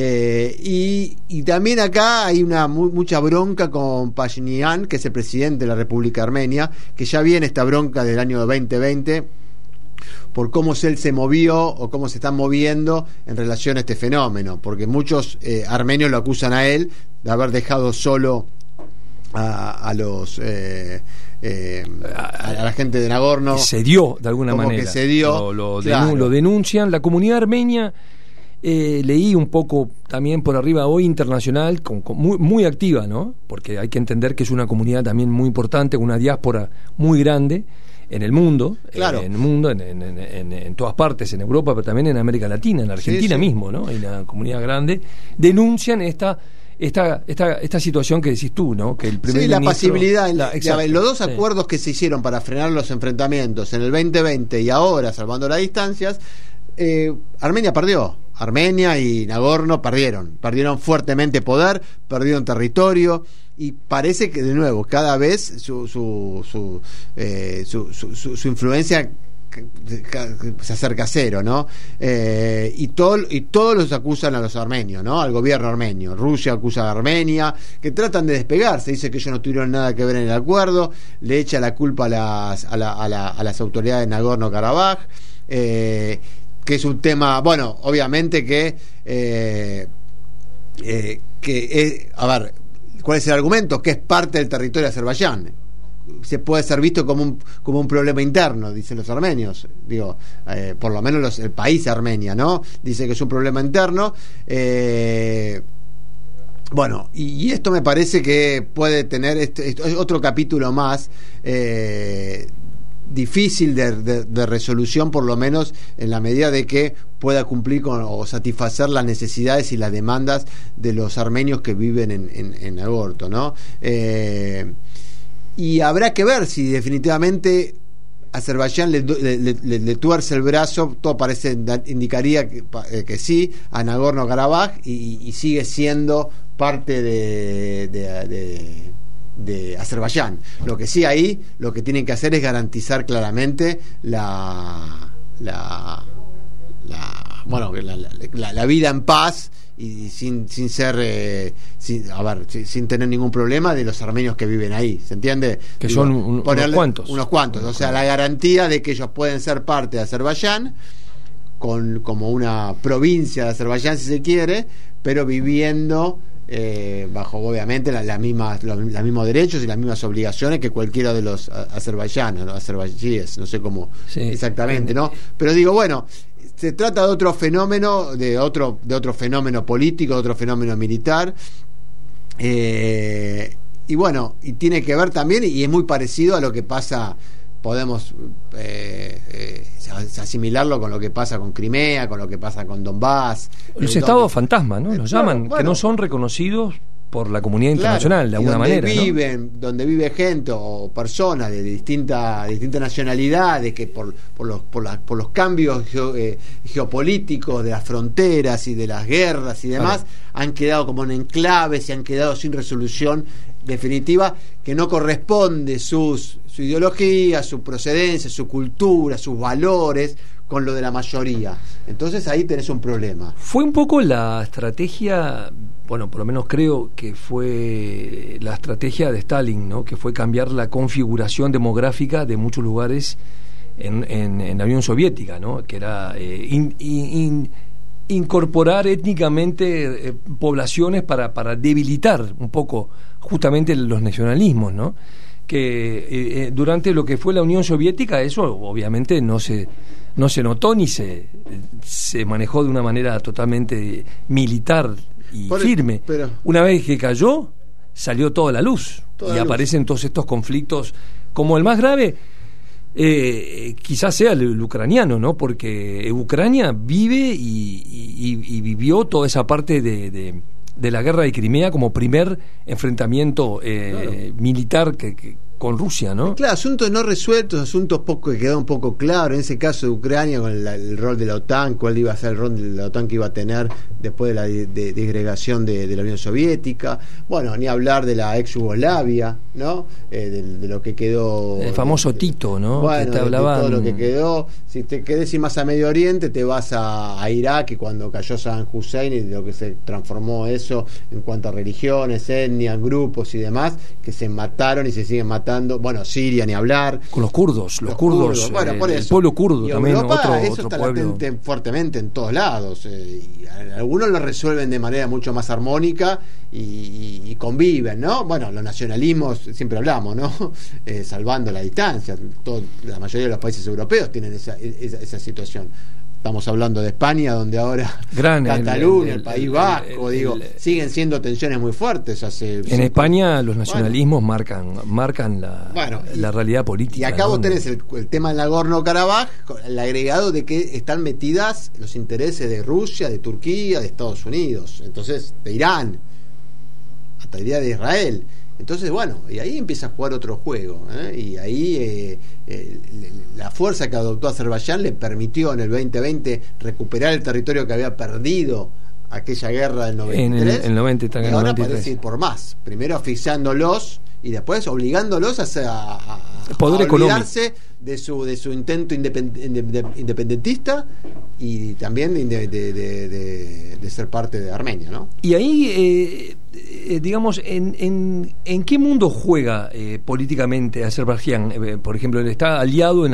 y también acá hay mucha bronca con Pashinyan, que es el presidente de la República Armenia, que ya viene esta bronca del año 2020 por cómo él se movió o cómo se están moviendo en relación a este fenómeno, porque muchos armenios lo acusan a él de haber dejado solo a los a la gente de Nagorno. Se dio de alguna como manera. Que se dio. Lo denuncian. La comunidad armenia, leí un poco también por arriba hoy, internacional, muy, muy activa, ¿no? Porque hay que entender que es una comunidad también muy importante, una diáspora muy grande en el mundo, claro. En todas partes, en Europa, pero también en América Latina, en Argentina mismo, ¿no? Hay una comunidad grande. Denuncian esta situación que decís tú, ¿no? Que el primer la ministro, pasibilidad. Los dos acuerdos que se hicieron para frenar los enfrentamientos en el 2020 y ahora, salvando las distancias, Armenia perdió. Armenia y Nagorno perdieron fuertemente poder, perdieron territorio, y parece que de nuevo cada vez su influencia se acerca a cero, ¿no? Y todos los acusan a los armenios, ¿no? Al gobierno armenio. Rusia acusa a Armenia, que tratan de despegarse, dice que ellos no tuvieron nada que ver en el acuerdo, le echa la culpa a las autoridades de Nagorno-Karabaj, que es un tema, bueno, obviamente a ver, ¿cuál es el argumento? Que es parte del territorio de Azerbaiyán. Se puede ser visto como un problema interno, dicen los armenios. Digo, por lo menos el país Armenia, ¿no? Dice que es un problema interno. Bueno, y esto me parece que puede tener otro capítulo más difícil de resolución, por lo menos en la medida de que pueda cumplir o satisfacer las necesidades y las demandas de los armenios que viven en Nagorno, ¿no? Y habrá que ver si definitivamente Azerbaiyán le tuerce el brazo. Todo indicaría que sí a Nagorno-Karabaj, y sigue siendo parte de Azerbaiyán. Lo que sí ahí, lo que tienen que hacer es garantizar claramente la vida en paz y sin tener ningún problema de los armenios que viven ahí, ¿se entiende? Que son unos cuantos, o sea, la garantía de que ellos pueden ser parte de Azerbaiyán como una provincia de Azerbaiyán, si se quiere, pero viviendo bajo obviamente los mismos derechos y las mismas obligaciones que cualquiera de los azerbaiyanos, ¿no? Azerbaiyíes, no sé cómo exactamente, ¿no? Pero digo, bueno, se trata de otro fenómeno, de otro fenómeno político, de otro fenómeno militar, y bueno, y tiene que ver también, y es muy parecido a lo que pasa. Podemos asimilarlo con lo que pasa con Crimea, con lo que pasa con Donbass. Los estados fantasma, ¿no? Los llaman, que no son reconocidos por la comunidad internacional, de alguna manera. Donde vive gente o personas de distintas nacionalidades que por los cambios geopolíticos de las fronteras y de las guerras y demás, han quedado como en enclaves y han quedado sin resolución definitiva, que no corresponde su ideología, su procedencia, su cultura, sus valores con lo de la mayoría. Entonces ahí tenés un problema. Fue un poco la estrategia, bueno, por lo menos creo que fue la estrategia de Stalin, ¿no? Que fue cambiar la configuración demográfica de muchos lugares en la Unión Soviética, ¿no? Que era incorporar étnicamente poblaciones para debilitar un poco justamente los nacionalismos, ¿no? Que durante lo que fue la Unión Soviética eso obviamente no se notó ni se manejó de una manera totalmente militar y firme. Pero una vez que cayó, salió toda la luz y aparecen todos estos conflictos, como el más grave quizás sea el ucraniano, ¿no? Porque Ucrania vive y vivió toda esa parte de la guerra de Crimea como primer enfrentamiento militar con Rusia, ¿no? Claro, asuntos no resueltos, asuntos que quedaron un poco claros. En ese caso de Ucrania, con el rol de la OTAN, cuál iba a ser el rol de la OTAN que iba a tener después de la disgregación de la Unión Soviética. Bueno, ni hablar de la ex Yugoslavia, ¿no? De lo que quedó. El famoso Tito, ¿no? Bueno, que te hablaban... de todo lo que quedó. Si te querés ir más a Medio Oriente, te vas a Irak, y cuando cayó Saddam Hussein y lo que se transformó eso en cuanto a religiones, etnias, grupos y demás, que se mataron y se siguen matando. Bueno, Siria ni hablar. Con los kurdos, bueno, por eso. El pueblo kurdo y también, Europa, eso otro está pueblo. latente fuertemente en todos lados. Y algunos lo resuelven de manera mucho más armónica y conviven, ¿no? Bueno, los nacionalismos, siempre hablamos, ¿no? Salvando la distancia. La mayoría de los países europeos tienen esa situación. Estamos hablando de España, donde ahora Cataluña, el País Vasco, siguen siendo tensiones muy fuertes. En España los nacionalismos marcan la realidad política. Y acá vos tenés el tema de Nagorno-Karabaj, el agregado de que están metidas los intereses de Rusia, de Turquía, de Estados Unidos, entonces de Irán, hasta el día de Israel. Entonces, bueno, y ahí empieza a jugar otro juego, y ahí la fuerza que adoptó Azerbaiyán le permitió en el 2020 recuperar el territorio que había perdido aquella guerra del 93. En el 93. Y ahora parece ir por más, primero asfixiándolos y después obligándolos a olvidarse de su intento independentista y también de ser parte de Armenia, ¿no? Y ahí, digamos, ¿en qué mundo juega políticamente Azerbaiyán? Por ejemplo, ¿él está aliado en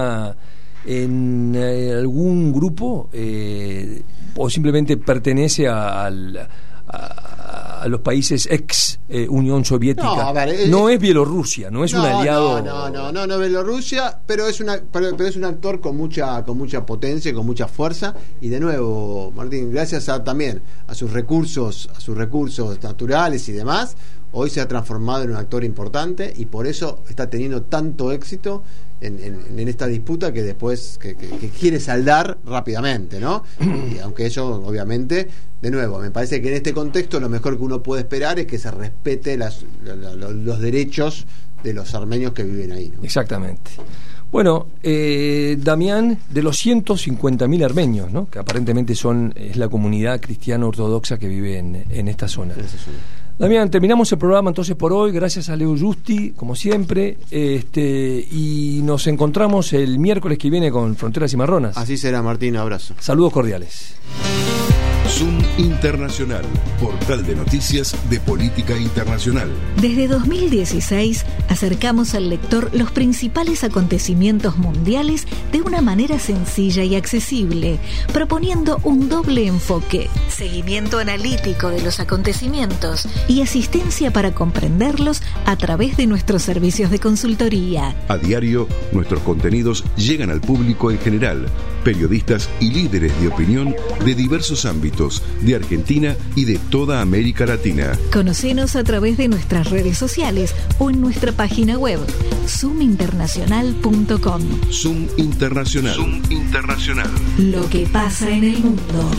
algún grupo o simplemente pertenece a los países ex Unión Soviética? No es Bielorrusia, no es un aliado. No es Bielorrusia, pero es un actor con mucha potencia, con mucha fuerza, y de nuevo, Martín, gracias también a sus recursos naturales y demás, hoy se ha transformado en un actor importante, y por eso está teniendo tanto éxito en esta disputa que después que quiere saldar rápidamente, ¿no? Y aunque eso, obviamente, de nuevo, me parece que en este contexto lo mejor que uno puede esperar es que se respete los derechos de los armenios que viven ahí, ¿no? Exactamente. Bueno, Damián, de los 150.000 armenios, ¿no?, que aparentemente es la comunidad cristiana ortodoxa que vive en esta zona. Damián, terminamos el programa entonces por hoy, gracias a Leo Justi, como siempre, y nos encontramos el miércoles que viene con Fronteras y Marronas. Así será, Martín, abrazo. Saludos cordiales. Zoom Internacional, portal de noticias de política internacional. Desde 2016 acercamos al lector los principales acontecimientos mundiales de una manera sencilla y accesible, proponiendo un doble enfoque: seguimiento analítico de los acontecimientos y asistencia para comprenderlos a través de nuestros servicios de consultoría. A diario, nuestros contenidos llegan al público en general, periodistas y líderes de opinión de diversos ámbitos de Argentina y de toda América Latina. Conocenos a través de nuestras redes sociales o en nuestra página web zoominternacional.com. Zoom Internacional. Zoom Internacional. Lo que pasa en el mundo.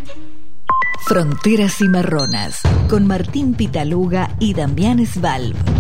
Fronteras y Marronas, con Martín Pitaluga y Damián Svalb.